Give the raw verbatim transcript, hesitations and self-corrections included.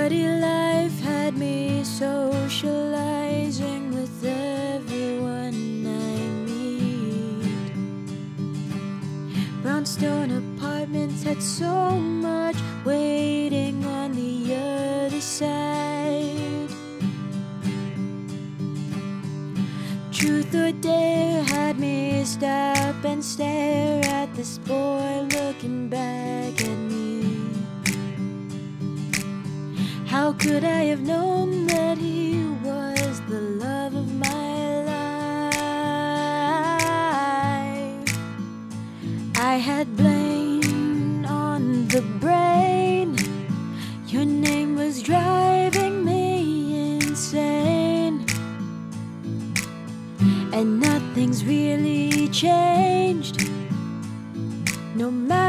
Party life had me socializing with everyone I meet. Brownstone apartments had so much waiting on the other side. Truth or dare had me stop and stare at this boy looking back at me. How could I have known that he was the love of my life? I had Blaine on the brain. Your name was driving me insane. And nothing's really changed, no matter